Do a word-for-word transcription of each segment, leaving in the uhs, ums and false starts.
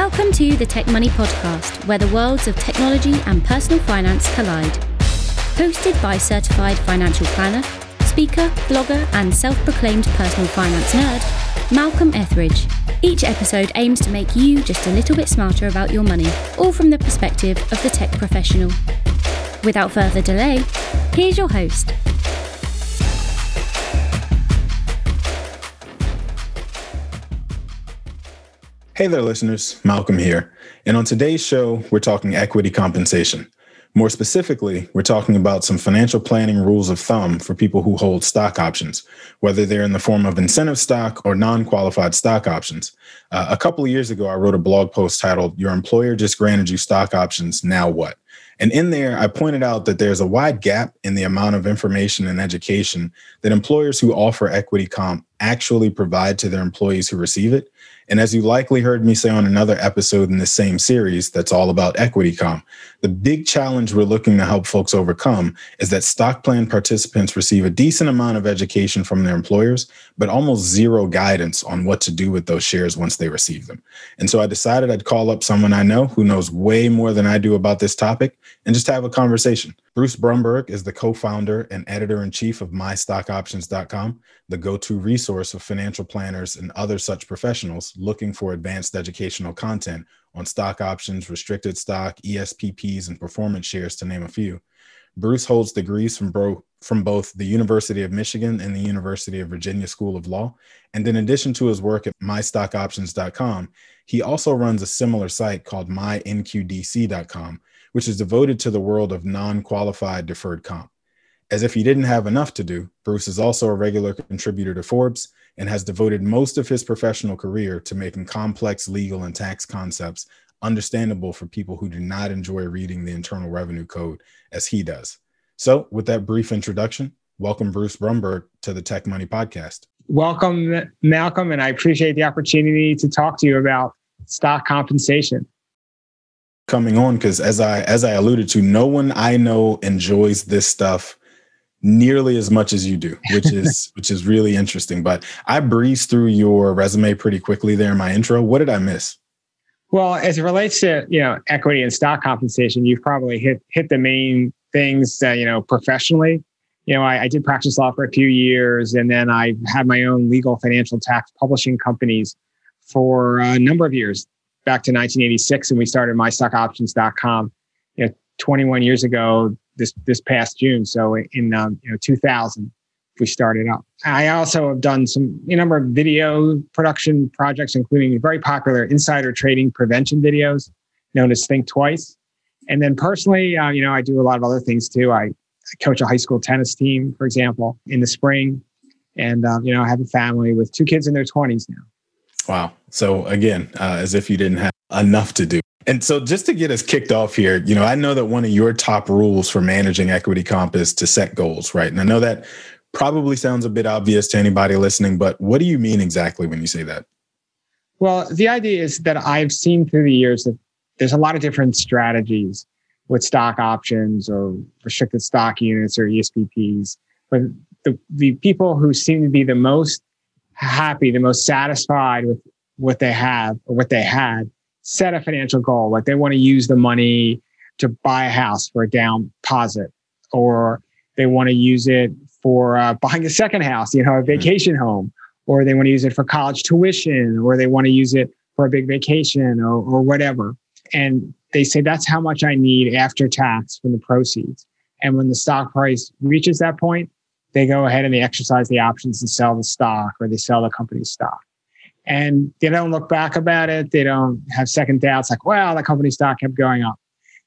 Welcome to the Tech Money Podcast, where the worlds of technology and personal finance collide. Hosted by certified financial planner, speaker, blogger, and self-proclaimed personal finance nerd, Malcolm Etheridge. Each episode aims to make you just a little bit smarter about your money, all from the perspective of the tech professional. Without further delay, here's your host. Hey there, listeners. Malcolm here. And on today's show, we're talking equity compensation. More specifically, we're talking about some financial planning rules of thumb for people who hold stock options, whether they're in the form of incentive stock or non-qualified stock options. Uh, a couple of years ago, I wrote a blog post titled, "Your Employer Just Granted You Stock Options, Now What?" And in there, I pointed out that there's a wide gap in the amount of information and education that employers who offer equity comp actually provide to their employees who receive it. And as you likely heard me say on another episode in this same series that's all about equity comp, the big challenge we're looking to help folks overcome is that stock plan participants receive a decent amount of education from their employers, but almost zero guidance on what to do with those shares once they receive them. And so I decided I'd call up someone I know who knows way more than I do about this topic and just have a conversation. Bruce Brumberg is the co-founder and editor-in-chief of my stock options dot com, the go-to resource of financial planners and other such professionals looking for advanced educational content on stock options, restricted stock, E S P Ps, and performance shares, to name a few. Bruce holds degrees from, bro- from both the University of Michigan and the University of Virginia School of Law. And in addition to his work at my stock options dot com, he also runs a similar site called my N Q D C dot com, which is devoted to the world of non-qualified deferred comp. As if he didn't have enough to do, Bruce is also a regular contributor to Forbes and has devoted most of his professional career to making complex legal and tax concepts understandable for people who do not enjoy reading the Internal Revenue Code as he does. So with that brief introduction, welcome Bruce Brumberg to the Tech Money Podcast. Welcome, Malcolm, and I appreciate the opportunity to talk to you about stock compensation. Coming on, because as I as I alluded to, no one I know enjoys this stuff nearly as much as you do, which is which is really interesting. But I breezed through your resume pretty quickly there in my intro. What did I miss? Well, as it relates to, you know, equity and stock compensation, you've probably hit hit the main things, uh, you know, professionally. You know, I, I did practice law for a few years, and then I had my own legal financial tax publishing companies for a number of years, back to nineteen eighty-six, and we started my stock options dot com, you know, twenty-one years ago this this past June. So in um, you know two thousand, we started up. I also have done some a number of video production projects, including very popular insider trading prevention videos known as Think Twice. And then personally, uh, you know, I do a lot of other things too. I, I coach a high school tennis team, for example, in the spring, and um, you know, I have a family with two kids in their twenties now. Wow. So again, uh, as if you didn't have enough to do. And so just to get us kicked off here, you know, I know that one of your top rules for managing equity comp is to set goals, right? And I know that probably sounds a bit obvious to anybody listening, but what do you mean exactly when you say that? Well, the idea is that I've seen through the years that there's a lot of different strategies with stock options or restricted stock units or E S P Ps. But the, the people who seem to be the most happy, the most satisfied with what they have or what they had, set a financial goal. Like they want to use the money to buy a house for a down deposit, or they want to use it for uh, buying a second house, you know, a vacation home, or they want to use it for college tuition, or they want to use it for a big vacation or, or whatever. And they say, that's how much I need after tax from the proceeds. And when the stock price reaches that point, they go ahead and they exercise the options to sell the stock, or they sell the company's stock. And they don't look back about it. They don't have second doubts like, well, the company stock kept going up.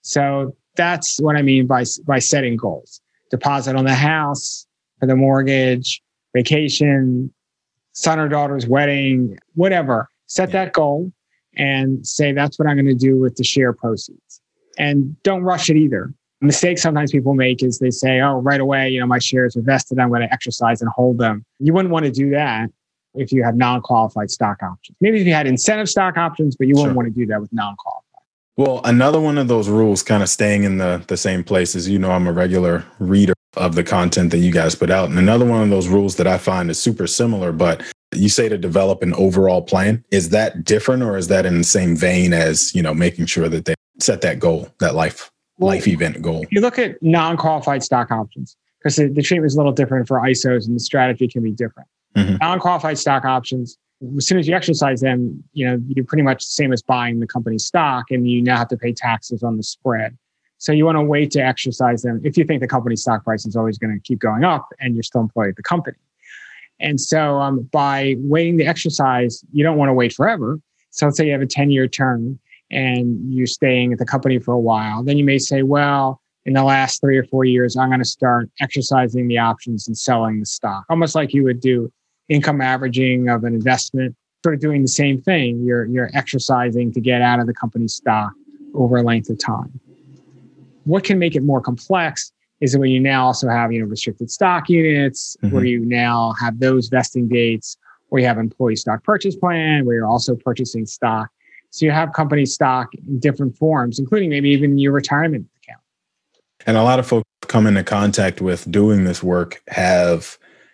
So that's what I mean by, by setting goals. Deposit on the house, for the mortgage, vacation, son or daughter's wedding, whatever. Set that goal and say, that's what I'm going to do with the share proceeds. And don't rush it either. A mistake sometimes people make is they say, oh, right away, you know, my shares are vested, I'm going to exercise and hold them. You wouldn't want to do that if you have non-qualified stock options. Maybe if you had incentive stock options, but you wouldn't sure. want to do that with non-qualified. Well, another one of those rules, kind of staying in the, the same place, as you know, I'm a regular reader of the content that you guys put out. And another one of those rules that I find is super similar, but You say to develop an overall plan. Is that different, or is that in the same vein as, you know, making sure that they set that goal, that life, well, life event goal? If you look at non-qualified stock options, because the, the treatment is a little different for I S Os and the strategy can be different. Mm-hmm. Non-qualified stock options, as soon as you exercise them, you know, you're pretty much the same as buying the company's stock, and you now have to pay taxes on the spread. So you want to wait to exercise them if you think the company's stock price is always going to keep going up and you're still employed at the company. And so um, by waiting to exercise, you don't want to wait forever. So let's say you have a ten-year term and you're staying at the company for a while. Then you may say, well, in the last three or four years, I'm going to start exercising the options and selling the stock, almost like you would do income averaging of an investment, sort of doing the same thing. You're, you're exercising to get out of the company's stock over a length of time. What can make it more complex is when you now also have, you know, restricted stock units, mm-hmm. where you now have those vesting dates, where you have employee stock purchase plan, where you're also purchasing stock. So you have company stock in different forms, including maybe even your retirement account. And a lot of folks come into contact with doing this work have,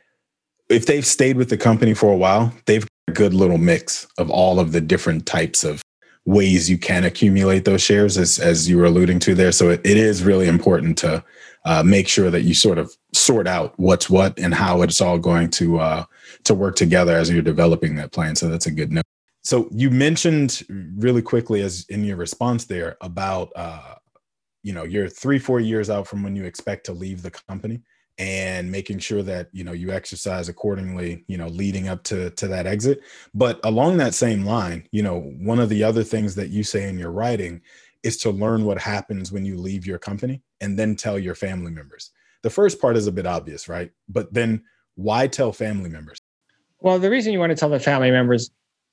if they've stayed with the company for a while, they've got a good little mix of all of the different types of ways you can accumulate those shares, as, as you were alluding to there. So it, it is really important to uh, make sure that you sort of sort out what's what and how it's all going to uh, to work together as you're developing that plan. So that's a good note. So you mentioned really quickly, as in your response there, about uh, you know, you're three, four years out from when you expect to leave the company, and making sure that, you know, you exercise accordingly, you know, leading up to, to that exit. But along that same line, you know, one of the other things that you say in your writing is to learn what happens when you leave your company and then tell your family members. The first part is a bit obvious, right? But then why tell family members? Well, the reason you want to tell the family members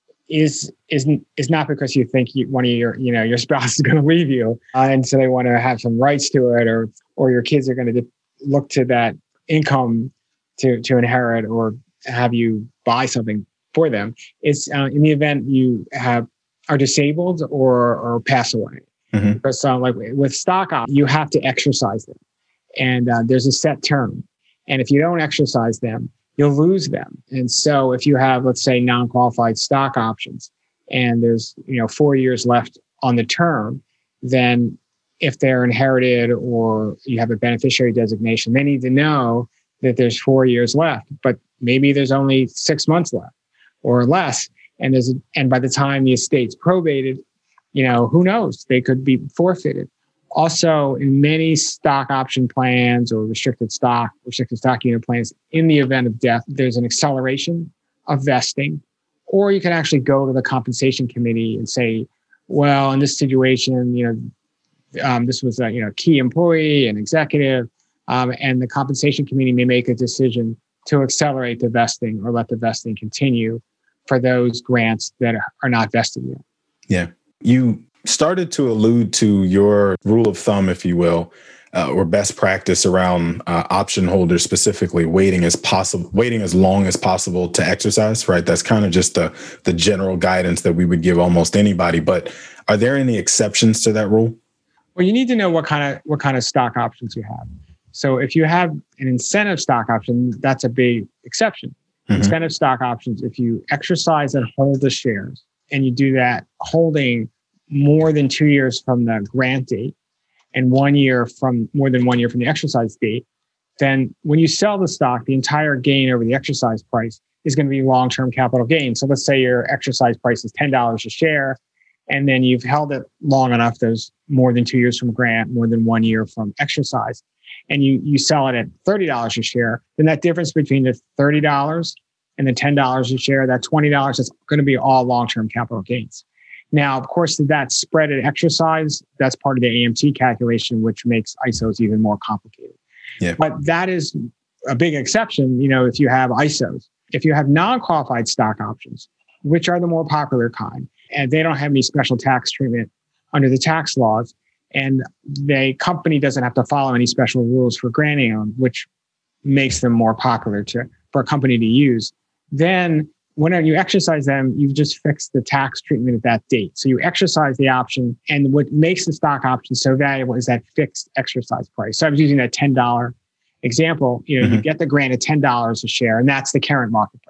is is is not because you think you, one of your, you know, your spouse is going to leave you, uh, and so they want to have some rights to it, or or your kids are going to look to that income to to inherit or have you buy something for them. It's uh, in the event you have are disabled or or pass away. Mm-hmm. Because uh, like with stock options, you have to exercise them, and uh, there's a set term. And if you don't exercise them, you'll lose them. And so if you have, let's say, non-qualified stock options, and there's, you know, four years left on the term, then if they're inherited or you have a beneficiary designation, they need to know that there's four years left, but maybe there's only six months left or less. And there's, and by the time the estate's probated, you know, who knows? They could be forfeited. Also, in many stock option plans or restricted stock, restricted stock unit plans, in the event of death, there's an acceleration of vesting, or you can actually go to the compensation committee and say, well, in this situation, you know, um, this was a you know key employee, an executive, um, and the compensation committee may make a decision to accelerate the vesting or let the vesting continue for those grants that are not vested yet. Yeah. You started to allude to your rule of thumb, if you will, uh, or best practice around uh, option holders specifically waiting as possible, waiting as long as possible to exercise, right? That's kind of just the, the general guidance that we would give almost anybody. But are there any exceptions to that rule? Well, you need to know what kind of what kind of stock options you have. So if you have an incentive stock option, that's a big exception. Mm-hmm. Incentive stock options, if you exercise and hold the shares, and you do that holding more than two years from the grant date and one year from more than one year from the exercise date, then when you sell the stock, the entire gain over the exercise price is going to be long-term capital gain. So let's say your exercise price is ten dollars a share, and then you've held it long enough, there's more than two years from grant, more than one year from exercise, and you you sell it at thirty dollars a share, then that difference between the thirty dollars and the ten dollars a share, that twenty dollars is going to be all long-term capital gains. Now, of course, that spread at exercise, that's part of the A M T calculation, which makes I S Os even more complicated. Yeah. But that is a big exception, you know, if you have I S Os. If you have non-qualified stock options, which are the more popular kind, and they don't have any special tax treatment under the tax laws, and the company doesn't have to follow any special rules for granting them, which makes them more popular to for a company to use, then whenever you exercise them, you've just fixed the tax treatment at that date. So you exercise the option, and what makes the stock option so valuable is that fixed exercise price. So I was using that ten dollars example. You know, mm-hmm. you get the grant at ten dollars a share, and that's the current market price.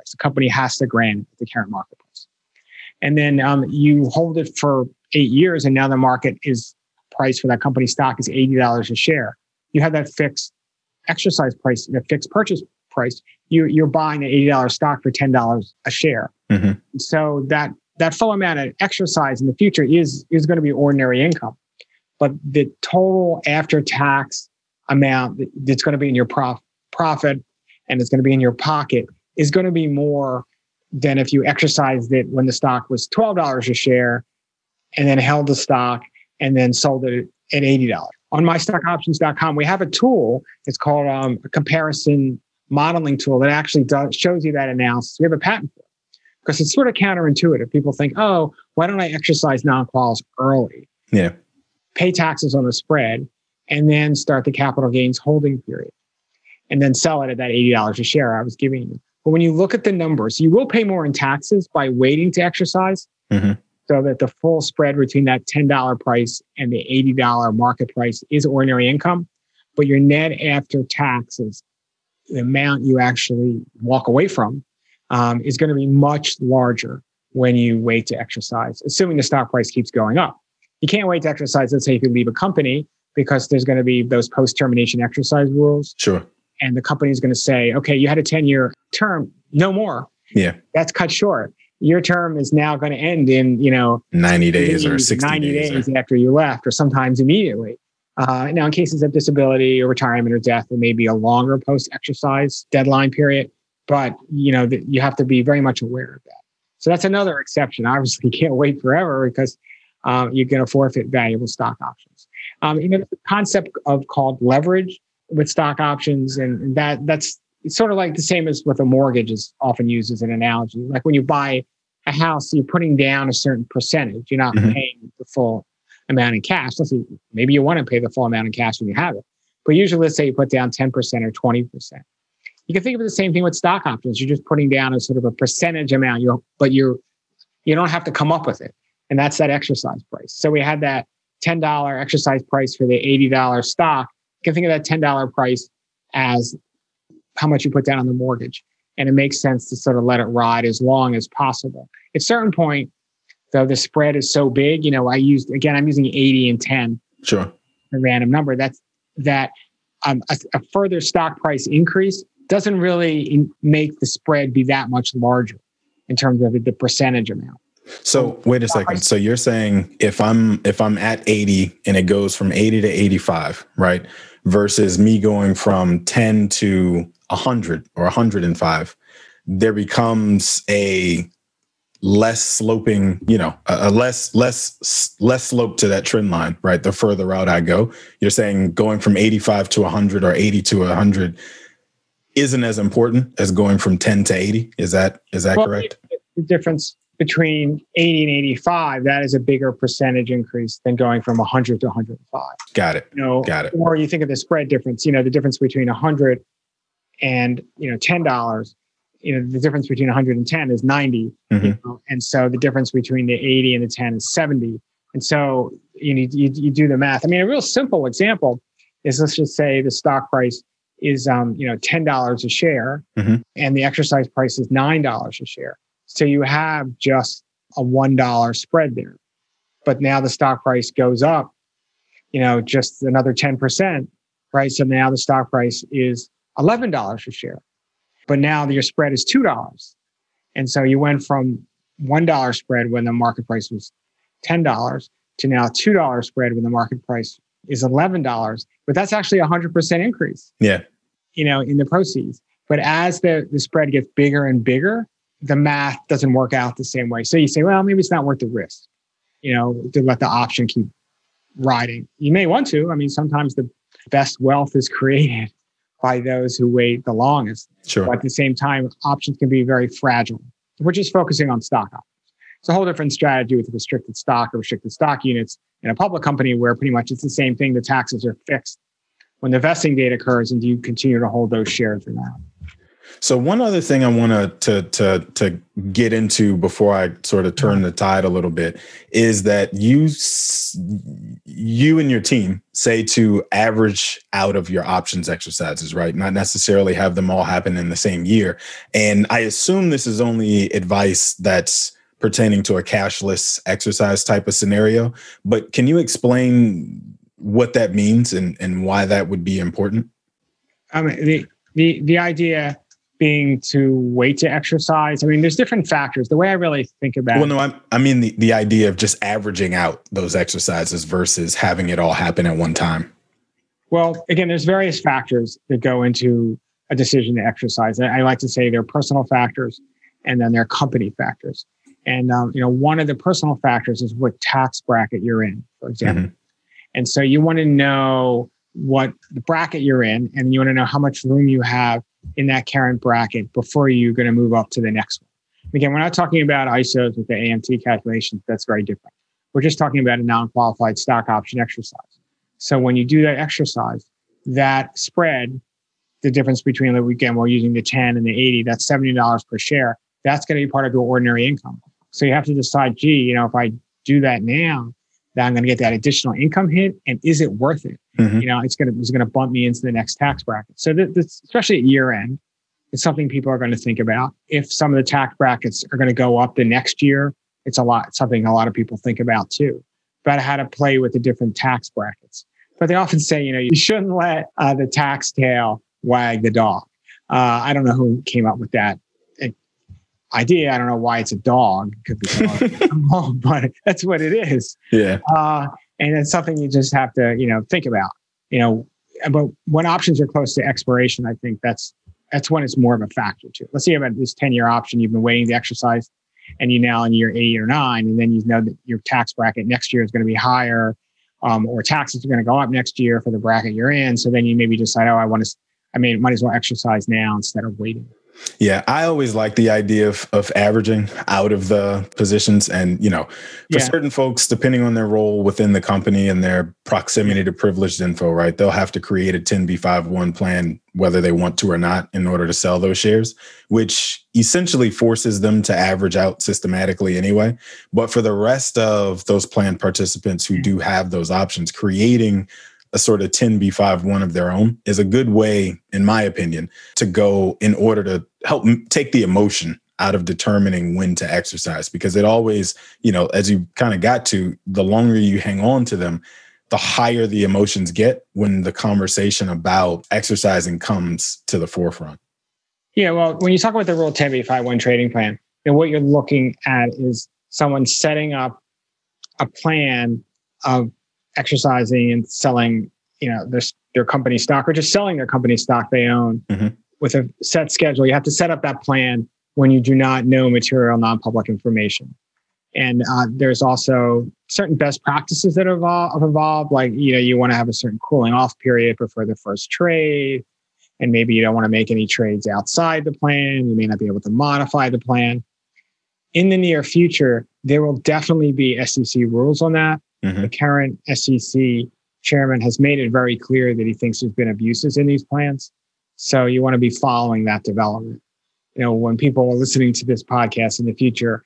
price. The company has to grant it at the current market price. And then um, you hold it for eight years, and now the market is price for that company stock is eighty dollars a share. You have that fixed exercise price, the fixed purchase price. You, you're buying an eighty dollars stock for ten dollars a share. Mm-hmm. So that that full amount of exercise in the future is, is going to be ordinary income. But the total after-tax amount that's going to be in your prof, profit and it's going to be in your pocket is going to be more than if you exercised it when the stock was twelve dollars a share and then held the stock and then sold it at eighty dollars. On my stock options dot com, we have a tool. It's called um, a comparison modeling tool that actually does, shows you that analysis. We have a patent for it because it's sort of counterintuitive. People think, oh, why don't I exercise non-quals early? Yeah. Pay taxes on the spread, and then start the capital gains holding period, and then sell it at that eighty dollars a share I was giving you. But when you look at the numbers, you will pay more in taxes by waiting to exercise, mm-hmm. so that the full spread between that ten dollars price and the eighty dollars market price is ordinary income. But your net after taxes, the amount you actually walk away from, um, is going to be much larger when you wait to exercise, assuming the stock price keeps going up. You can't wait to exercise, let's say if you leave a company, because there's going to be those post-termination exercise rules. Sure. And the company is going to say, okay, you had a ten-year term, no more. Yeah. That's cut short. Your term is now going to end in, you know, ninety days or sixty ninety days. days or... after you left, or sometimes immediately. Uh, now, in cases of disability or retirement or death, there may be a longer post-exercise deadline period, but, you know, the, you have to be very much aware of that. So that's another exception. Obviously, you can't wait forever because Um, you're going to forfeit valuable stock options. Um, you know, the concept of called leverage with stock options, and that that's it's sort of like the same as with a mortgage is often used as an analogy. Like when you buy a house, you're putting down a certain percentage. You're not mm-hmm. paying the full amount in cash. Let's see, maybe you want to pay the full amount in cash when you have it. But usually, let's say you put down ten percent or twenty percent. You can think of it the same thing with stock options. You're just putting down a sort of a percentage amount, you but you're you don't have to come up with it. And that's that exercise price. So we had that ten dollars exercise price for the eighty dollars stock. You can think of that ten dollars price as how much you put down on the mortgage. And it makes sense to sort of let it ride as long as possible. At a certain point, though, the spread is so big, you know, I used, again, I'm using eighty and ten. Sure. A random number. That's that um, a, a further stock price increase doesn't really in, make the spread be that much larger in terms of the percentage amount. So wait a second. So you're saying if I'm if I'm at eighty and it goes from eighty to eighty-five, right? Versus me going from ten to one hundred or one hundred five, there becomes a less sloping, you know, a, a less less less slope to that trend line, right? The further out I go. You're saying going from eighty-five to one hundred or eighty to one hundred isn't as important as going from ten to eighty. Is that is that well, correct? The difference between eighty and eighty-five, that is a bigger percentage increase than going from one hundred to one hundred five. Got it. You know, Got it. Or you think of the spread difference, you know, the difference between one hundred and, you know, ten dollars, you know, the difference between one hundred and ten is ninety. Mm-hmm. You know? And so the difference between the eighty and the ten is seventy. And so you need, you, you do the math. I mean, a real simple example is, let's just say the stock price is, um, you know, ten dollars a share, mm-hmm. and the exercise price is nine dollars a share. So you have just a one dollar spread there. But now the stock price goes up, you know, just another ten percent, right? So now the stock price is eleven dollars a share. But now your spread is two dollars. And so you went from one dollar spread when the market price was ten dollars to now two dollars spread when the market price is eleven dollars. But that's actually a one hundred percent increase. Yeah. You know, in the proceeds. But as the, the spread gets bigger and bigger, the math doesn't work out the same way. So you say, well, maybe it's not worth the risk, you know, to let the option keep riding. You may want to. I mean, sometimes the best wealth is created by those who wait the longest. Sure. But at the same time, options can be very fragile. We're just focusing on stock options. It's a whole different strategy with restricted stock or restricted stock units in a public company where pretty much it's the same thing. The taxes are fixed when the vesting date occurs, and do you continue to hold those shares or not? So one other thing I want to to to get into before I sort of turn the tide a little bit is that you you and your team say to average out of your options exercises, right? Not necessarily have them all happen in the same year. And I assume this is only advice that's pertaining to a cashless exercise type of scenario. But can you explain what that means and, and why that would be important? I mean, the the the idea being to wait to exercise. I mean, there's different factors. The way I really think about well, no, I, I mean the, the idea of just averaging out those exercises versus having it all happen at one time. Well, again, there's various factors that go into a decision to exercise. I, I like to say there are personal factors and then there are company factors. And, um, you know, one of the personal factors is what tax bracket you're in, for example. Mm-hmm. And so you want to know what the bracket you're in, and you want to know how much room you have in that current bracket before you're going to move up to the next one. Again, we're not talking about I S Os with the A M T calculations. That's very different. We're just talking about a non-qualified stock option exercise. So when you do that exercise, that spread, the difference between, again, we're using the ten and the eighty, that's seventy dollars per share. That's going to be part of your ordinary income. So you have to decide, gee, you know, if I do that now, then I'm going to get that additional income hit, and is it worth it? Mm-hmm. You know, it's going to it's going to bump me into the next tax bracket. So this, this, especially at year end, it's something people are going to think about. If some of the tax brackets are going to go up the next year, it's a lot something a lot of people think about too, about how to play with the different tax brackets. But they often say, you know, you shouldn't let uh, the tax tail wag the dog. Uh, I don't know who came up with that idea. I don't know why it's a dog. It could be a dog, but that's what it is. Yeah. Uh, and it's something you just have to, you know, think about, you know, but when options are close to expiration, I think that's, that's when it's more of a factor too. Let's say you have this ten year option, you've been waiting to exercise and you now in year eight or nine, and then you know that your tax bracket next year is going to be higher, um, or taxes are going to go up next year for the bracket you're in. So then you maybe decide, oh, I want to, I mean, might as well exercise now instead of waiting. Yeah, I always like the idea of of averaging out of the positions. And, you know, for yeah. certain folks, depending on their role within the company and their proximity to privileged info, right, they'll have to create a ten B fifty-one plan, whether they want to or not, in order to sell those shares, which essentially forces them to average out systematically anyway. But for the rest of those plan participants who do have those options, creating a sort of ten B fifty-one of their own is a good way, in my opinion, to go in order to help take the emotion out of determining when to exercise. Because it always, you know, as you kind of got to, the longer you hang on to them, the higher the emotions get when the conversation about exercising comes to the forefront. Yeah, well, when you talk about the Rule ten B fifty-one trading plan, then what you're looking at is someone setting up a plan of exercising and selling, you know, their, their company stock, or just selling their company stock they own mm-hmm. with a set schedule. You have to set up that plan when you do not know material non-public information. And uh, there's also certain best practices that have evolved, have evolved, like, you know, you want to have a certain cooling off period before the first trade. And maybe you don't want to make any trades outside the plan. You may not be able to modify the plan. In the near future, there will definitely be S E C rules on that. Mm-hmm. The current S E C chairman has made it very clear that he thinks there's been abuses in these plans. So you want to be following that development. You know, when people are listening to this podcast in the future,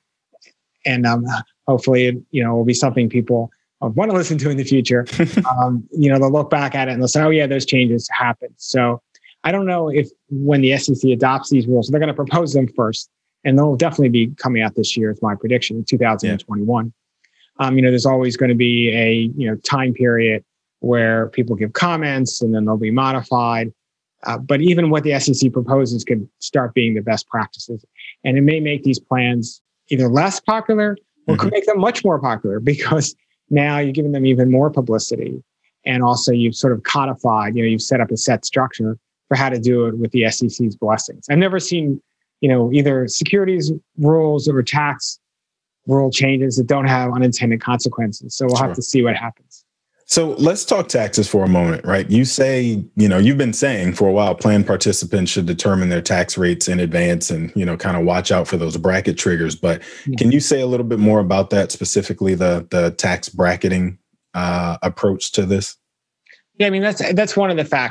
and um, hopefully, it, you know, will be something people want to listen to in the future, um, you know, they'll look back at it and they'll say, oh yeah, those changes happened. So I don't know if when the S E C adopts these rules, they're going to propose them first, and they'll definitely be coming out this year, is my prediction, in two thousand twenty-one. Yeah. Um, you know, there's always going to be a, you know, time period where people give comments and then they'll be modified. Uh, but even what the S E C proposes could start being the best practices. And it may make these plans either less popular or mm-hmm. could make them much more popular, because now you're giving them even more publicity. And also you've sort of codified, you know, you've set up a set structure for how to do it with the S E C's blessings. I've never seen, you know, either securities rules or tax rule changes that don't have unintended consequences. So we'll sure. have to see what happens. So let's talk taxes for a moment, right? You say, you know, you've been saying for a while, plan participants should determine their tax rates in advance and, you know, kind of watch out for those bracket triggers. But yeah. can you say a little bit more about that, specifically the the tax bracketing uh, approach to this? Yeah, I mean, that's that's one of the factors.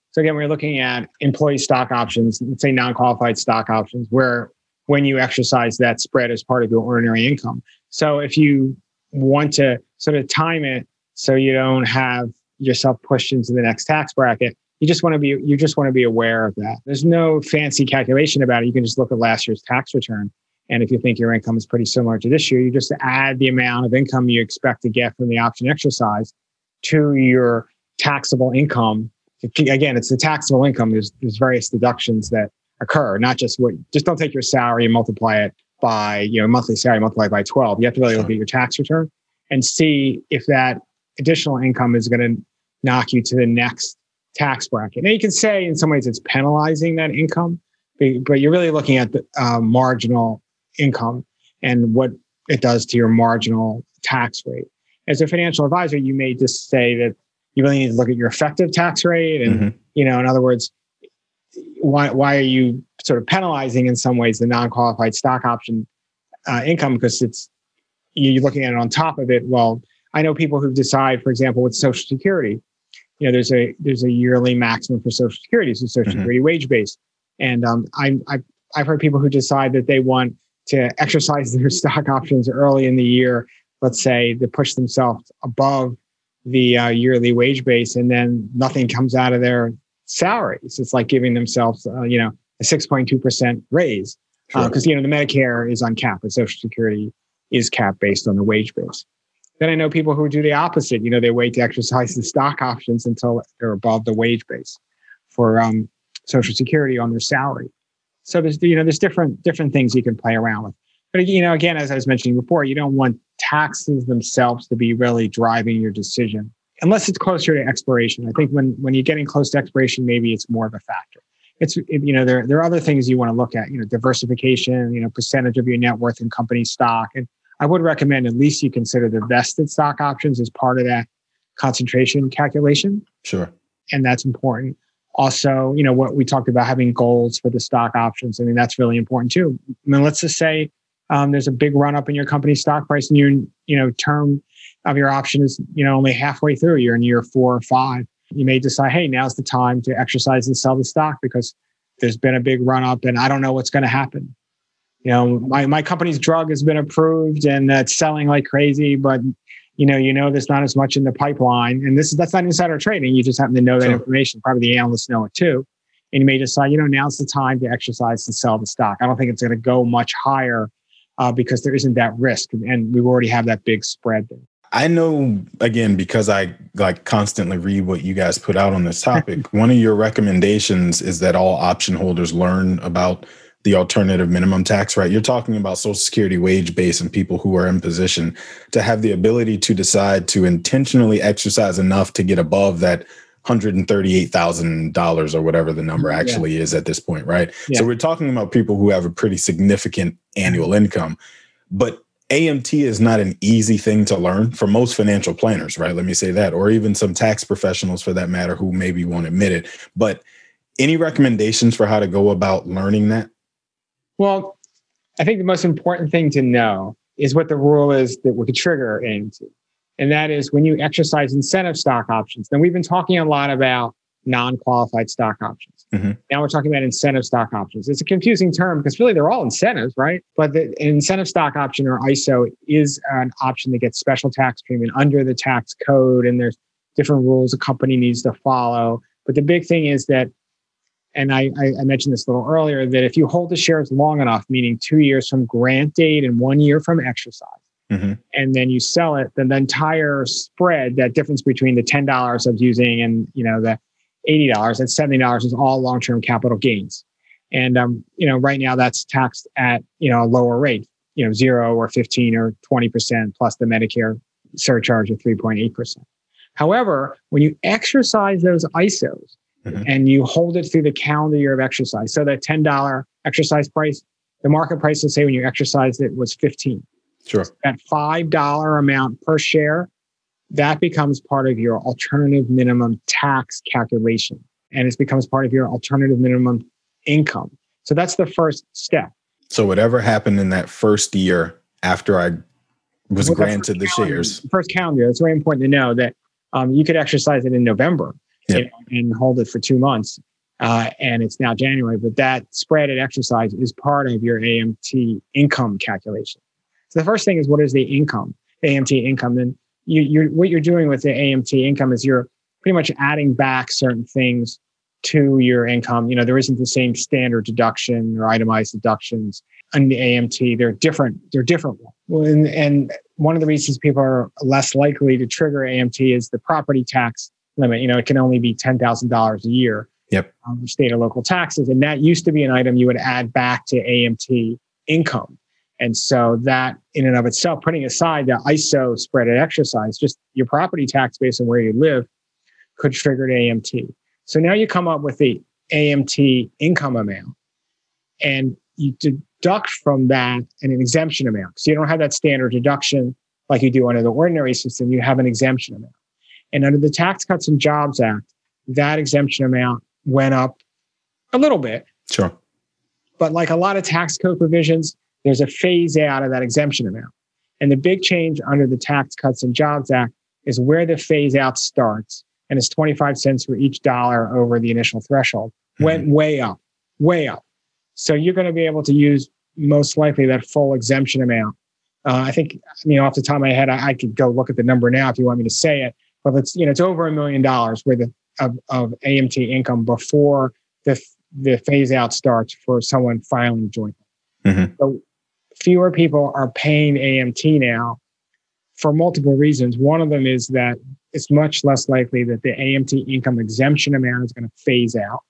So again, we're looking at employee stock options, let's say non-qualified stock options, where when you exercise that spread as part of your ordinary income. So if you want to sort of time it so you don't have yourself pushed into the next tax bracket, you just want to be you just want to be aware of that. There's no fancy calculation about it. You can just look at last year's tax return. And if you think your income is pretty similar to this year, you just add the amount of income you expect to get from the option exercise to your taxable income. Again, it's the taxable income. There's, there's various deductions that occur, not just what, just don't take your salary and multiply it by, you know, monthly salary multiplied by twelve. You have to really look at your tax return and see if that additional income is going to knock you to the next tax bracket. Now you can say in some ways it's penalizing that income, but you're really looking at the uh, marginal income and what it does to your marginal tax rate. As a financial advisor, you may just say that you really need to look at your effective tax rate. And, mm-hmm. you know, in other words, why why are you sort of penalizing in some ways the non-qualified stock option uh, income? Because it's, you're looking at it on top of it. Well, I know people who decide, for example, with Social Security, you know, there's a there's a yearly maximum for Social Security, so Social mm-hmm. Security wage based. And um, I, I've, I've heard people who decide that they want to exercise their stock options early in the year, let's say, to push themselves above the uh, yearly wage base, and then nothing comes out of their salaries. It's like giving themselves, uh, you know, a six point two percent raise because, sure. uh, you know, the Medicare is uncapped, but Social Security is capped based on the wage base. Then I know people who do the opposite. You know, they wait to exercise the stock options until they're above the wage base for um, Social Security on their salary. So there's, you know, there's different different things you can play around with. But, you know, again, as I was mentioning before, you don't want taxes themselves to be really driving your decision unless it's closer to expiration. I think when, when you're getting close to expiration, maybe it's more of a factor. It's, you know, there, there are other things you want to look at, you know, diversification, you know, percentage of your net worth in company stock. And I would recommend at least you consider the vested stock options as part of that concentration calculation. Sure. And that's important. Also, you know, what we talked about, having goals for the stock options. I mean, that's really important too. I mean, let's just say um, there's a big run up in your company's stock price and your, you know, term of your option is, you know, only halfway through. You're in year four or five. You may decide, hey, now's the time to exercise and sell the stock because there's been a big run up and I don't know what's going to happen. You know, my, my company's drug has been approved and it's selling like crazy, but you know, you know, there's not as much in the pipeline. And this is, that's not insider trading. You just happen to know that sure. information. Probably the analysts know it too. And you may decide, you know, now's the time to exercise and sell the stock. I don't think it's going to go much higher uh, because there isn't that risk. And we already have that big spread there. I know, again, because I like constantly read what you guys put out on this topic. One of your recommendations is that all option holders learn about the alternative minimum tax, right? You're talking about Social Security wage base and people who are in position to have the ability to decide to intentionally exercise enough to get above that one hundred thirty-eight thousand dollars or whatever the number actually yeah. is at this point, right? Yeah. So we're talking about people who have a pretty significant annual income, but A M T is not an easy thing to learn for most financial planners, right? Let me say that, or even some tax professionals for that matter who maybe won't admit it. But any recommendations for how to go about learning that? Well, I think the most important thing to know is what the rule is that would trigger A M T. And that is when you exercise incentive stock options. Then we've been talking a lot about non-qualified stock options. Mm-hmm. Now we're talking about incentive stock options. It's a confusing term because really they're all incentives, right? But the an incentive stock option, or I S O, is an option that gets special tax treatment under the tax code. And there's different rules a company needs to follow. But the big thing is that, and I, I mentioned this a little earlier, that if you hold the shares long enough, meaning two years from grant date and one year from exercise, mm-hmm. and then you sell it, then the entire spread, that difference between the ten dollars I was using and, you know, the eighty dollars, that seventy dollars is all long-term capital gains. And, um, you know, right now that's taxed at, you know, a lower rate, you know, zero or fifteen or twenty percent plus the Medicare surcharge of three point eight percent. However, when you exercise those I S Os, mm-hmm. and you hold it through the calendar year of exercise. So that ten dollars exercise price, the market price, let's say when you exercised it, was fifteen. Sure. That five dollars amount per share, that becomes part of your alternative minimum tax calculation. And it becomes part of your alternative minimum income. So that's the first step. So whatever happened in that first year after I was well, granted the, the calendar, shares. First calendar, it's very important to know that um, you could exercise it in November. yep. you know, and hold it for two months. Uh, and it's now January, but that spread at exercise is part of your A M T income calculation. So the first thing is, what is the income, A M T income? Then you, you're, what you're doing with the A M T income is you're pretty much adding back certain things to your income. You know, there isn't the same standard deduction or itemized deductions on the A M T. They're different. They're different. And, and one of the reasons people are less likely to trigger A M T is the property tax limit. You know, it can only be ten thousand dollars a year. Yep. Um, state or local taxes. And that used to be an item you would add back to A M T income. And so that in and of itself, putting aside the I S O spread at exercise, just your property tax based on where you live could trigger the A M T. So now you come up with the A M T income amount and you deduct from that an exemption amount. So you don't have that standard deduction like you do under the ordinary system. You have an exemption amount. And under the Tax Cuts and Jobs Act, that exemption amount went up a little bit. Sure. But like a lot of tax code provisions, there's a phase out of that exemption amount. And the big change under the Tax Cuts and Jobs Act is where the phase out starts. And it's twenty-five cents for each dollar over the initial threshold. Mm-hmm. Went way up, way up. So you're going to be able to use most likely that full exemption amount. Uh, I think, you know, off the top of my head, I, I could go look at the number now if you want me to say it. But it's, you know, it's over a million dollars worth of, of, of A M T income before the the phase out starts for someone filing jointly. Mm-hmm. So fewer people are paying A M T now for multiple reasons. One of them is that it's much less likely that the A M T income exemption amount is going to phase out.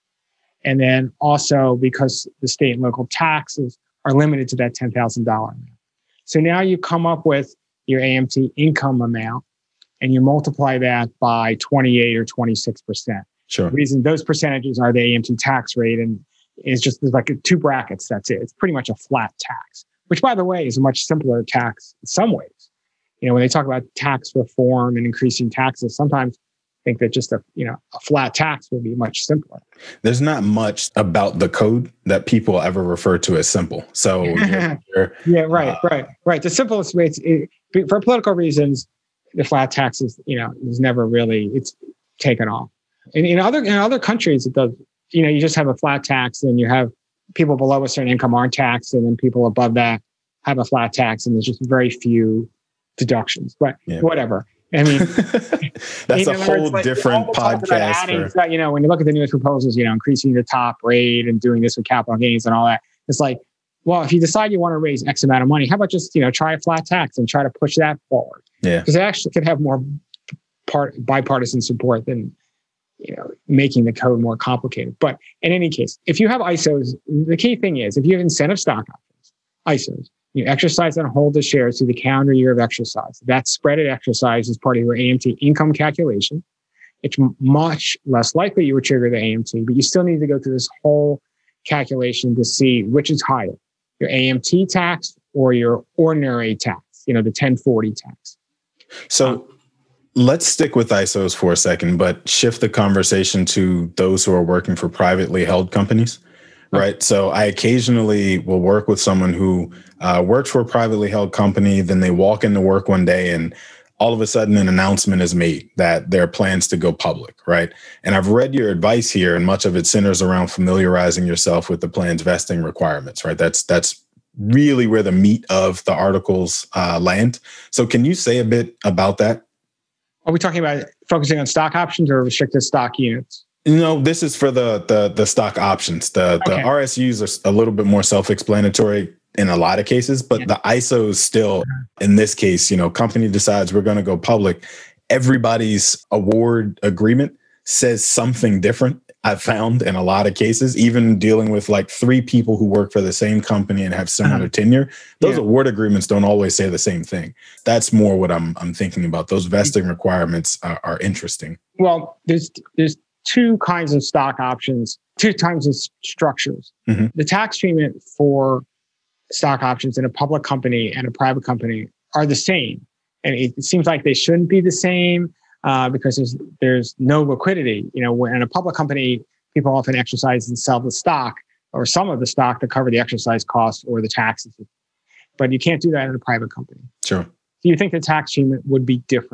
And then also because the state and local taxes are limited to that ten thousand dollars amount. So now you come up with your A M T income amount and you multiply that by twenty-eight or twenty-six percent. Sure. The reason those percentages are the A M T tax rate, and it's just there's like two brackets. That's it. It's pretty much a flat tax, which, by the way, is a much simpler tax in some ways. You know, when they talk about tax reform and increasing taxes, sometimes I think that just a you know a flat tax will be much simpler. There's not much about the code that people ever refer to as simple. So you're, you're, yeah, right, uh, right, right. The simplest way, it's, it, for political reasons, the flat tax is you know is never really it's taken off. In, in other in other countries, it does. You know, you just have a flat tax, and you have people below a certain income aren't taxed, and then people above that have a flat tax, and there's just very few deductions. But yeah. Whatever. I mean, that's a whole like, different podcast. Adding, for... You know, when you look at the newest proposals, you know, increasing the top rate and doing this with capital gains and all that. It's like, well, if you decide you want to raise X amount of money, how about just you know try a flat tax and try to push that forward? Yeah, because it actually could have more part bipartisan support than you know making the code more complicated. But in any case, if you have I S Os, the key thing is if you have incentive stock options, I S Os. You exercise and hold the shares through the calendar year of exercise. That spread at exercise is part of your A M T income calculation. It's much less likely you would trigger the A M T, but you still need to go through this whole calculation to see which is higher, your A M T tax or your ordinary tax, you know, the ten forty tax. So um, let's stick with I S Os for a second, but shift the conversation to those who are working for privately held companies. Right. So I occasionally will work with someone who uh, works for a privately held company. Then they walk into work one day and all of a sudden an announcement is made that there are plans to go public. Right. And I've read your advice here, and much of it centers around familiarizing yourself with the plan's vesting requirements. Right. That's that's really where the meat of the articles uh, land. So can you say a bit about that? Are we talking about focusing on stock options or restricted stock units? No, this is for the the the stock options. The the okay. R S Us are a little bit more self-explanatory in a lot of cases, but yeah. the I S Os still, in this case, you know, company decides we're going to go public. Everybody's award agreement says something different. I've found in a lot of cases, even dealing with like three people who work for the same company and have similar uh-huh. tenure, those yeah. award agreements don't always say the same thing. That's more what I'm I'm thinking about. Those vesting requirements are, are interesting. Well, there's there's. two kinds of stock options, two kinds of structures. Mm-hmm. The tax treatment for stock options in a public company and a private company are the same. And it, it seems like they shouldn't be the same uh, because there's there's no liquidity. You know, when in a public company, people often exercise and sell the stock or some of the stock to cover the exercise costs or the taxes. But you can't do that in a private company. Sure. Do you think the tax treatment would be different?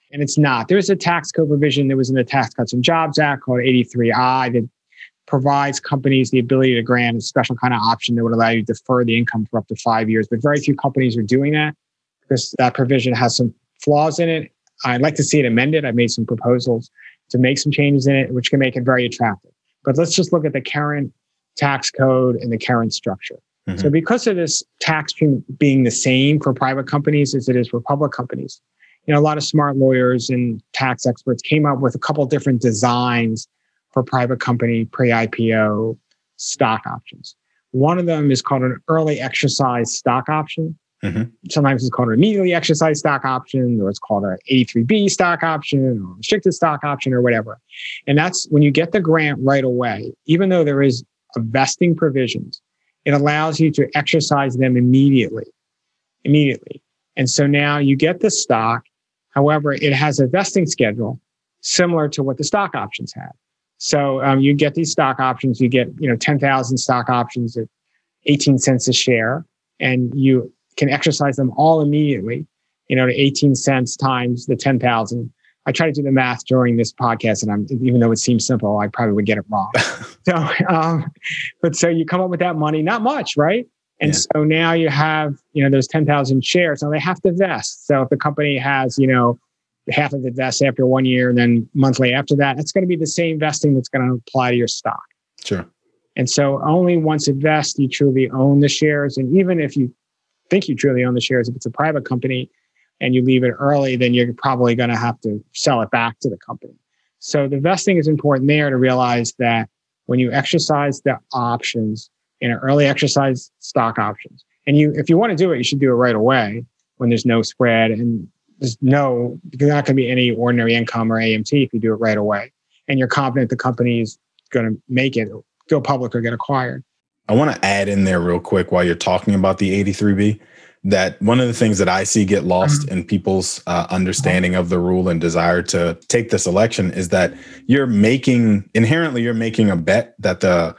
And it's not. There's a tax code provision that was in the Tax Cuts and Jobs Act called eighty-three I that provides companies the ability to grant a special kind of option that would allow you to defer the income for up to five years. But very few companies are doing that because that provision has some flaws in it. I'd like to see it amended. I've made some proposals to make some changes in it, which can make it very attractive. But let's just look at the current tax code and the current structure. Mm-hmm. So because of this tax stream being the same for private companies as it is for public companies, you know, a lot of smart lawyers and tax experts came up with a couple of different designs for private company pre-I P O stock options. One of them is called an early exercise stock option. Mm-hmm. Sometimes it's called an immediately exercise stock option, or it's called an eighty-three B stock option, or restricted stock option, or whatever. And that's when you get the grant right away, even though there is a vesting provisions, it allows you to exercise them immediately, immediately. And so now you get the stock. However, it has a vesting schedule similar to what the stock options had. So um, you get these stock options, you get, you know, ten thousand stock options at eighteen cents a share, and you can exercise them all immediately, you know, to eighteen cents times the ten thousand. I try to do the math during this podcast, and I'm, even though it seems simple, I probably would get it wrong. so, um, but so you come up with that money, not much, right? And yeah. so now you have, you know, those ten thousand shares. Now they have to vest. So if the company has, you know, half of it vests after one year and then monthly after that, it's going to be the same vesting that's going to apply to your stock. Sure. And so only once it vests, you truly own the shares. And even if you think you truly own the shares, if it's a private company and you leave it early, then you're probably going to have to sell it back to the company. So the vesting is important there to realize that when you exercise the options in an early exercise stock options, and you, if you want to do it, you should do it right away when there's no spread and there's no, there's not going to be any ordinary income or A M T if you do it right away. And you're confident the company is going to make it go public or get acquired. I want to add in there real quick while you're talking about the eighty-three B, that one of the things that I see get lost mm-hmm. in people's uh, understanding of the rule and desire to take this election is that you're making, inherently, you're making a bet that the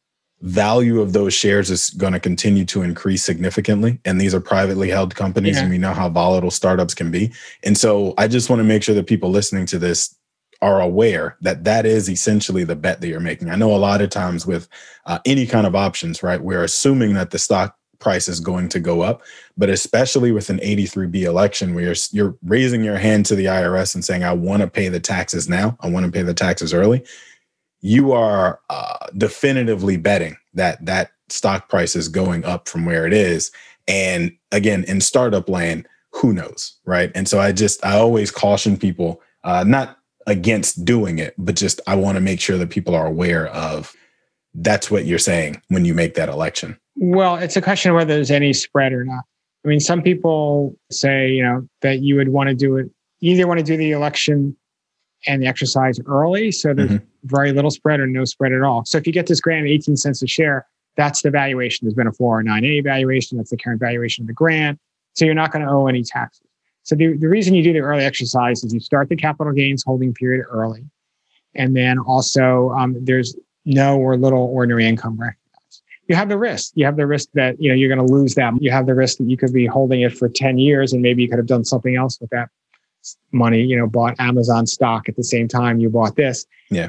value of those shares is going to continue to increase significantly. And these are privately held companies, yeah. and we know how volatile startups can be. And so I just want to make sure that people listening to this are aware that that is essentially the bet that you're making. I know a lot of times with uh, any kind of options, right, we're assuming that the stock price is going to go up, but especially with an eighty-three B election where you're, you're raising your hand to the I R S and saying, I want to pay the taxes now, I want to pay the taxes early, you are uh, definitively betting that that stock price is going up from where it is. And again, in startup land, who knows, right? And so I just, I always caution people, uh, not against doing it, but just I want to make sure that people are aware of that's what you're saying when you make that election. Well, it's a question of whether there's any spread or not. I mean, some people say, you know, that you would want to do it, you either want to do the election and the exercise early, so there's mm-hmm. very little spread or no spread at all. So if you get this grant at eighteen cents a share, that's the valuation. There's been a four oh nine A valuation. That's the current valuation of the grant. So you're not going to owe any taxes. So the, the reason you do the early exercise is you start the capital gains holding period early. And then also um, there's no or little ordinary income recognized. You have the risk. You have the risk that, you know, you're going to lose that. You have the risk that you could be holding it for ten years and maybe you could have done something else with that money, you know, bought Amazon stock at the same time you bought this. Yeah.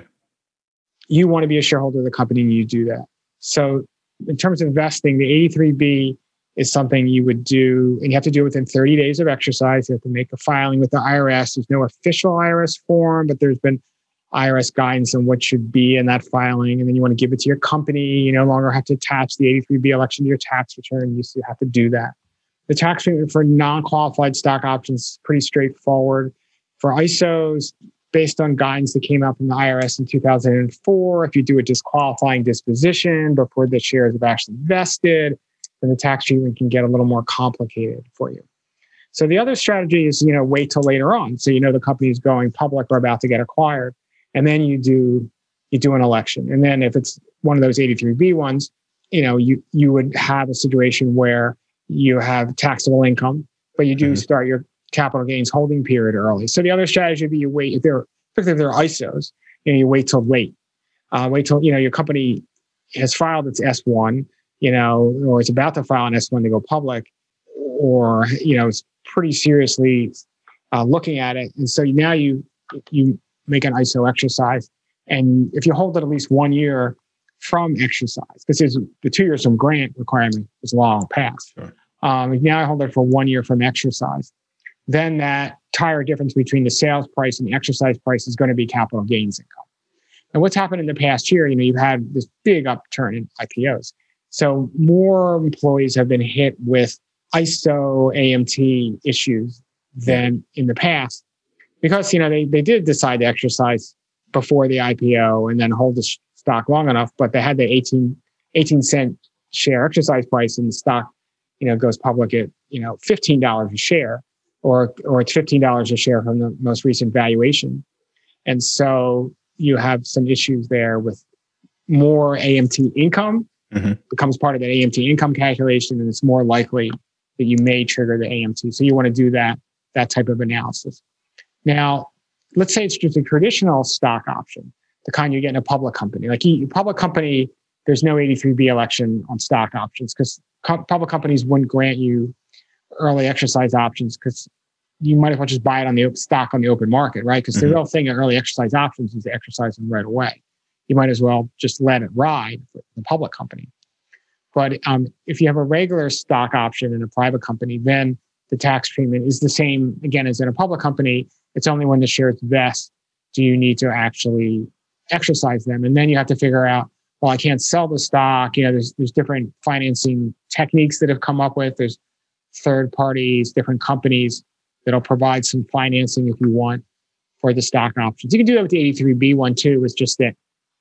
You want to be a shareholder of the company and you do that. So in terms of investing, the eighty-three B is something you would do, and you have to do it within thirty days of exercise. You have to make a filing with the I R S. There's no official I R S form, but there's been I R S guidance on what should be in that filing. And then you want to give it to your company. You no longer have to attach the eighty-three B election to your tax return. You still have to do that. The tax treatment for non-qualified stock options is pretty straightforward. For I S Os, based on guidance that came out from the I R S in two thousand four, if you do a disqualifying disposition before the shares have actually vested, then the tax treatment can get a little more complicated for you. So the other strategy is, you know, wait till later on. So you know the company is going public or about to get acquired. And then you do you do an election. And then if it's one of those eighty-three B ones, you know, you you would have a situation where you have taxable income, but you do mm-hmm. start your capital gains holding period early. So the other strategy would be you wait, if they're, particularly if they're I S Os, you know, you wait till late. Uh, wait till, you know, your company has filed its S one, you know, or it's about to file an S one to go public, or, you know, it's pretty seriously uh, looking at it. And so now you you make an I S O exercise. And if you hold it at least one year from exercise, because the two years from grant requirement is long past. Sure. Um, if now I hold it for one year from exercise, then that entire difference between the sales price and the exercise price is going to be capital gains income. And what's happened in the past year, you know, you've had this big upturn in I P Os. So more employees have been hit with I S O A M T issues than in the past, because, you know, they, they did decide to exercise before the I P O and then hold the sh- stock long enough, but they had the eighteen, eighteen cent share exercise price, and the stock, you know, goes public at, you know, fifteen dollars a share, or, or it's fifteen dollars a share from the most recent valuation. And so you have some issues there with more A M T income mm-hmm. becomes part of that A M T income calculation, and it's more likely that you may trigger the A M T. So you want to do that, that type of analysis. Now, let's say it's just a traditional stock option, the kind you get in a public company. Like a public company, there's no eighty-three B election on stock options, because co- public companies wouldn't grant you early exercise options, because you might as well just buy it on the stock on the open market, right? Because mm-hmm. the real thing in early exercise options is to exercise them right away. You might as well just let it ride for the public company. But um, if you have a regular stock option in a private company, then the tax treatment is the same, again, as in a public company. It's only when the shares vest do you need to actually exercise them. And then you have to figure out, well, I can't sell the stock. You know, there's there's different financing techniques that have come up with. There's third parties, different companies that'll provide some financing if you want for the stock options. You can do that with the eighty-three B one too. It's just that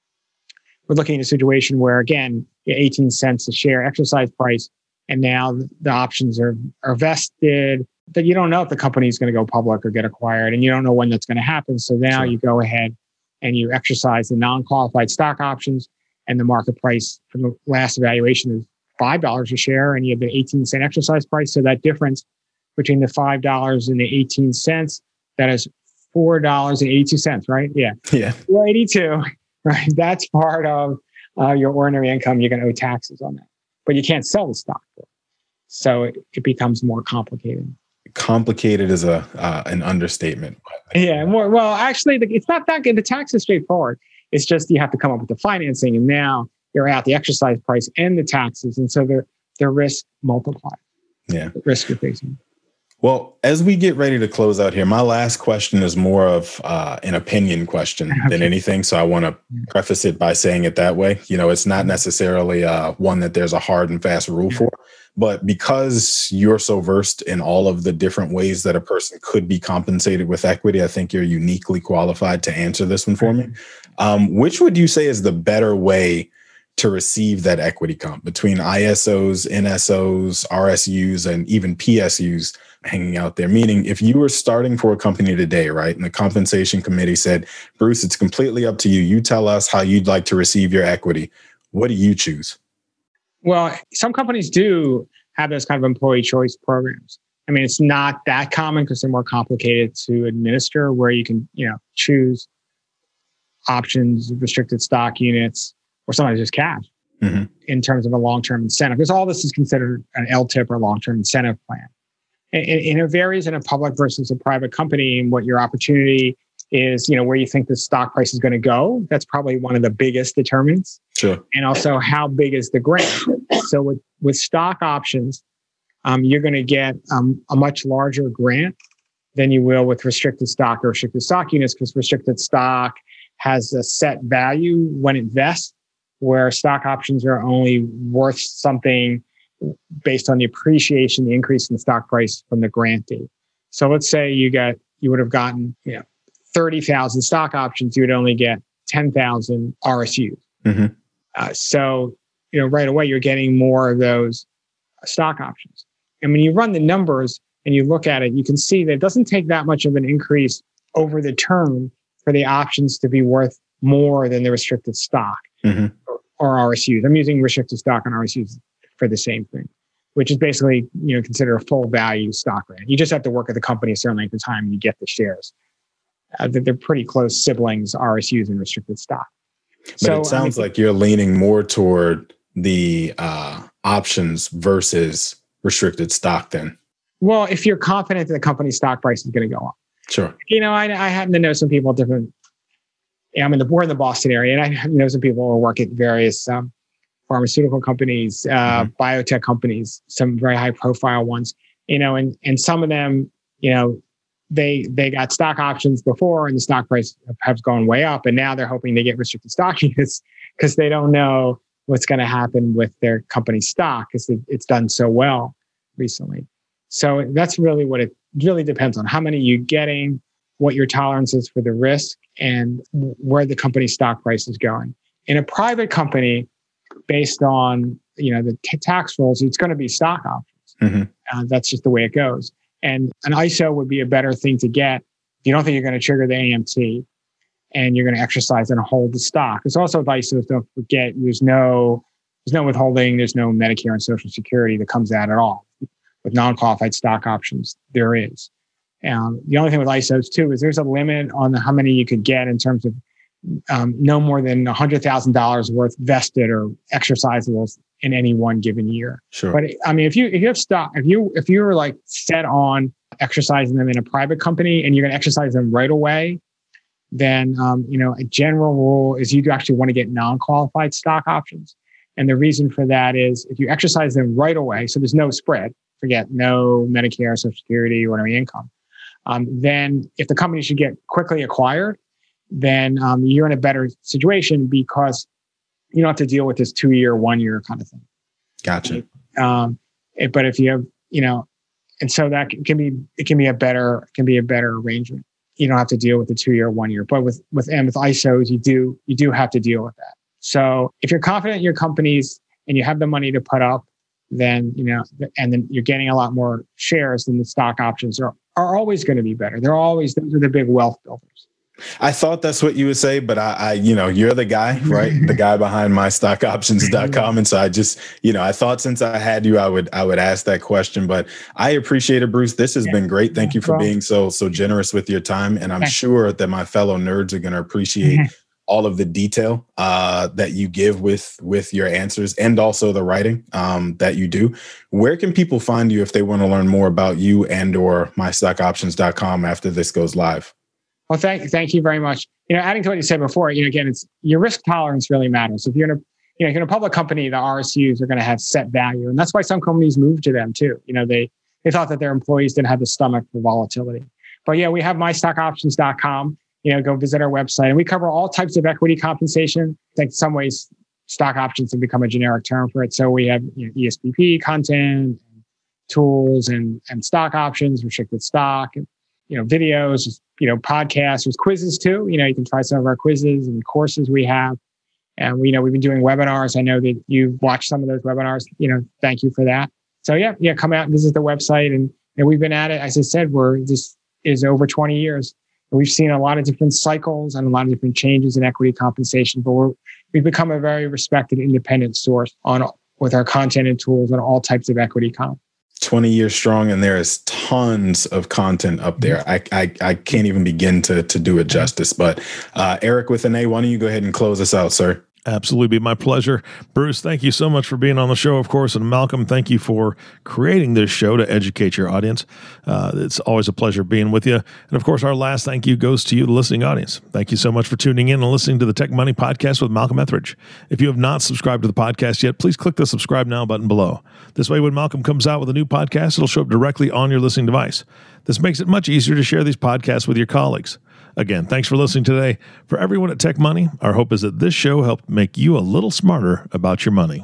we're looking at a situation where, again, eighteen cents a share exercise price, and now the options are, are vested, that you don't know if the company is going to go public or get acquired, and you don't know when that's going to happen. So now sure. you go ahead and you exercise the non-qualified stock options, and the market price from the last evaluation is five dollars a share, and you have the eighteen cent exercise price. So that difference between the five dollars and the eighteen cents, that is four dollars and eighty-two cents, right? Yeah. Yeah. four eighty-two, right? That's part of uh, your ordinary income. You're going to owe taxes on that, but you can't sell the stock. So it, it becomes more complicated. Complicated is a uh, an understatement. Yeah. More, well, actually, the, it's not that good. The tax is straightforward. It's just you have to come up with the financing, and now you're at the exercise price and the taxes. And so the, the risk multiplies. Yeah. The risk you're facing. Well, as we get ready to close out here, my last question is more of uh, an opinion question okay. than anything. So I want to preface it by saying it that way. You know, it's not necessarily uh, one that there's a hard and fast rule for, but because you're so versed in all of the different ways that a person could be compensated with equity, I think you're uniquely qualified to answer this one for me. Um, which would you say is the better way to receive that equity comp between I S Os, N S Os, R S Us, and even P S Us hanging out there? Meaning, if you were starting for a company today, right, and the compensation committee said, Bruce, it's completely up to you. You tell us how you'd like to receive your equity. What do you choose? Well, some companies do have those kind of employee choice programs. I mean, it's not that common because they're more complicated to administer, where you can, you know, choose options, restricted stock units, or sometimes just cash mm-hmm. in terms of a long-term incentive. Because all this is considered an L T I P or long-term incentive plan. And, and it varies in a public versus a private company, and what your opportunity is, you know, where you think the stock price is going to go. That's probably one of the biggest determinants. Sure. And also, how big is the grant? So with, with stock options, um, you're going to get um, a much larger grant than you will with restricted stock or restricted stock units, because restricted stock has a set value when it vests, where stock options are only worth something based on the appreciation, the increase in the stock price from the grant date. So let's say you got, you would have gotten, you know, thirty thousand stock options, you would only get ten thousand R S Us. Mm-hmm. Uh, so, you know, right away, you're getting more of those stock options. And when you run the numbers and you look at it, you can see that it doesn't take that much of an increase over the term for the options to be worth more than the restricted stock. Mm-hmm. Or R S Us. I'm using restricted stock and R S Us for the same thing, which is basically, you know, consider a full value stock grant. You just have to work at the company a certain length of time and you get the shares. Uh, they're pretty close siblings, R S Us and restricted stock. But so, it sounds I mean, like you're leaning more toward the uh, options versus restricted stock then. Well, if you're confident that the company's stock price is going to go up. Sure. You know, I, I happen to know some people different. I'm in the we're in the Boston area, and I know some people who work at various um, pharmaceutical companies, uh, mm-hmm. biotech companies, some very high profile ones. You know, and and some of them, you know, they they got stock options before, and the stock price has gone way up, and now they're hoping they get restricted stock units because they don't know what's going to happen with their company stock because it, it's done so well recently. So that's really what it really depends on: how many you're getting, what your tolerance is for the risk, and where the company's stock price is going. In a private company, based on you know the t- tax rules, it's going to be stock options. Mm-hmm. Uh, that's just the way it goes. And an I S O would be a better thing to get if you don't think you're going to trigger the A M T and you're going to exercise and hold the stock. There's also with I S Os, don't forget, there's no there's no withholding, there's no Medicare and Social Security that comes out at all. With non-qualified stock options, there is. Um, the only thing with I S Os too is there's a limit on how many you could get in terms of um, no more than one hundred thousand dollars worth vested or exercisables in any one given year. Sure. But I mean, if you if you have stock, if you if you were like set on exercising them in a private company and you're going to exercise them right away, then um, you know a general rule is you do actually want to get non-qualified stock options. And the reason for that is if you exercise them right away, so there's no spread, forget no Medicare, Social Security, or any income. Um, then if the company should get quickly acquired, then um, you're in a better situation because you don't have to deal with this two-year, one-year kind of thing. Gotcha. Um, it, but if you have, you know, and so that can be, it can be a better, can be a better arrangement. You don't have to deal with the two-year, one-year. But with with and with I S Os, you do you do have to deal with that. So if you're confident in your companies and you have the money to put up, then you know, and then you're getting a lot more shares, than the stock options are are always going to be better. They're always, those are the big wealth builders. I thought that's what you would say, but I, I you know, you're the guy, right? The guy behind my stock options dot com. And so I just, you know, I thought since I had you, I would, I would ask that question, but I appreciate it, Bruce. This has yeah. been great. Thank you for being so, so generous with your time. And I'm yeah. sure that my fellow nerds are going to appreciate mm-hmm. all of the detail uh, that you give with, with your answers and also the writing um, that you do. Where can people find you if they want to learn more about you and or my stock options dot com after this goes live? Well, thank thank you very much. You know, adding to what you said before, you know, again, it's your risk tolerance really matters. If you're in a, you know, if you're in a public company, the R S Us are going to have set value, and that's why some companies move to them too. You know, they they thought that their employees didn't have the stomach for volatility. But yeah, we have my stock options dot com. You know, go visit our website, and we cover all types of equity compensation. I think in some ways, stock options have become a generic term for it. So we have you know, E S P P content, tools, and and stock options, restricted stock, and you know, videos, you know, podcasts, there's quizzes too. You know, you can try some of our quizzes and courses we have. And we you know, we've been doing webinars. I know that you've watched some of those webinars, you know, thank you for that. So yeah, yeah, come out and visit the website. And, and we've been at it, as I said, we're this is over twenty years. And we've seen a lot of different cycles and a lot of different changes in equity compensation, but we're, we've become a very respected independent source on with our content and tools on all types of equity comp. twenty years strong, and there is tons of content up there. I I, I can't even begin to to do it justice. But uh, Eric with an A, why don't you go ahead and close us out, sir? Absolutely. Be my pleasure. Bruce, thank you so much for being on the show, of course. And Malcolm, thank you for creating this show to educate your audience. Uh, it's always a pleasure being with you. And of course, our last thank you goes to you, the listening audience. Thank you so much for tuning in and listening to the Tech Money Podcast with Malcolm Etheridge. If you have not subscribed to the podcast yet, please click the subscribe now button below. This way, when Malcolm comes out with a new podcast, it'll show up directly on your listening device. This makes it much easier to share these podcasts with your colleagues. Again, thanks for listening today. For everyone at Tech Money, our hope is that this show helped make you a little smarter about your money.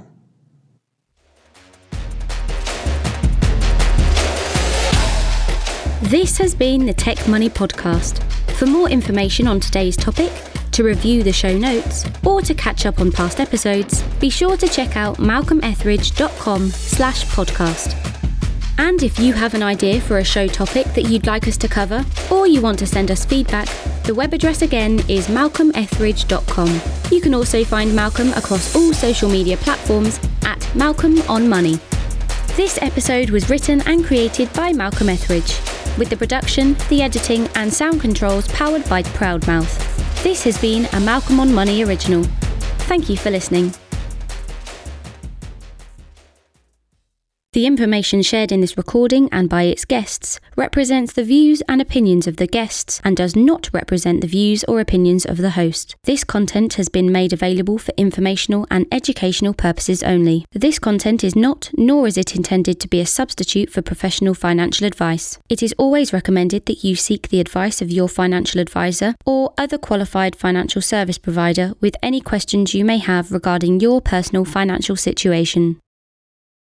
This has been the Tech Money Podcast. For more information on today's topic, to review the show notes, or to catch up on past episodes, be sure to check out malcolm etheridge dot com slash podcast. And if you have an idea for a show topic that you'd like us to cover, or you want to send us feedback, the web address again is malcolm etheridge dot com. You can also find Malcolm across all social media platforms at Malcolm on Money. This episode was written and created by Malcolm Etheridge, with the production, the editing, and sound controls powered by Proudmouth. This has been a Malcolm on Money original. Thank you for listening. The information shared in this recording and by its guests represents the views and opinions of the guests and does not represent the views or opinions of the host. This content has been made available for informational and educational purposes only. This content is not, nor is it intended to be a substitute for professional financial advice. It is always recommended that you seek the advice of your financial advisor or other qualified financial service provider with any questions you may have regarding your personal financial situation.